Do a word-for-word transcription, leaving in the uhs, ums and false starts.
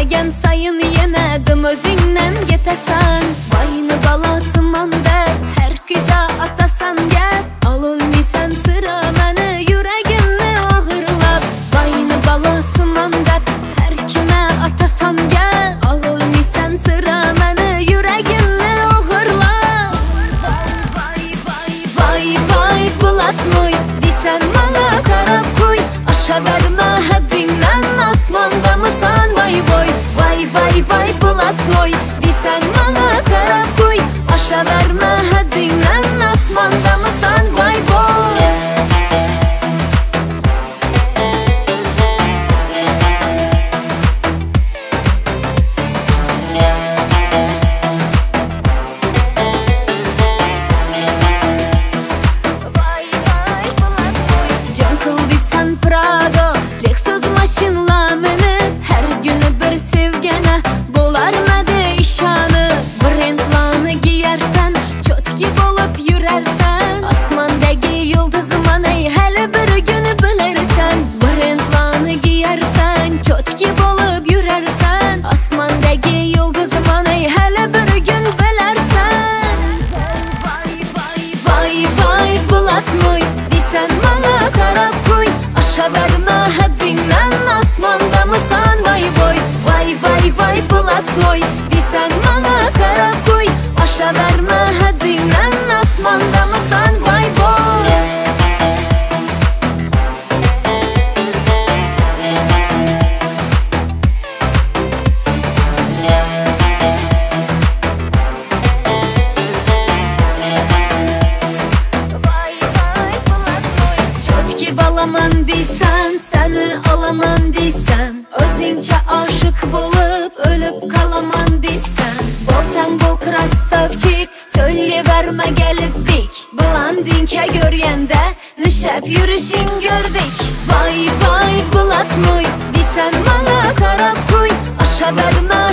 Yüregen sayın yenedim özünden getesen. Bayını balasıman dep her kıza atasan gel. Alılmısan sıra məni yüreginle ağırlap. Bayını balasıman dep her kime atasan gel. Alılmısan sıra məni yüreginle ağırlap. Vay vay vay vay bulatnoy, disen bana karab koy. Aşa verme haddinden asmanda mısan vay boy. Vay vay vay bulatnoy, disen bana karab koy. Aşa verme haddinden asmanda mısan vay boy. Prado, Lexus maşınla minip her günü bir sevgene bolar mədə işanı. Brendlanı giyersen, çotki bolup yürersen. Asmandagi yıldızman ey hele bir günü bilersen. Brendlanı giyersen, çotki bolup yürersen. Asmandagi yıldızman ey hele bir gün bilersen. Vay vay vay vay bulatnoy, disen bana karab koy. Aşa verme haddinden asmanda mısan vay boy. Vay vay vay bulatnoy, disen bana karab koy. Aşa verme haddinden asmanda mısan vay boy. Çotki balaman deysen, seni alaman deysen. Özünce aşık bulup ölüp kalaman deysen. Bolsan bol krasavçik, söyleyiverme gelip dik. Blandinke görgende, nişep yürüşün gördük. Vay vay bulatnoy, deysen bana karab koy. Aşa verme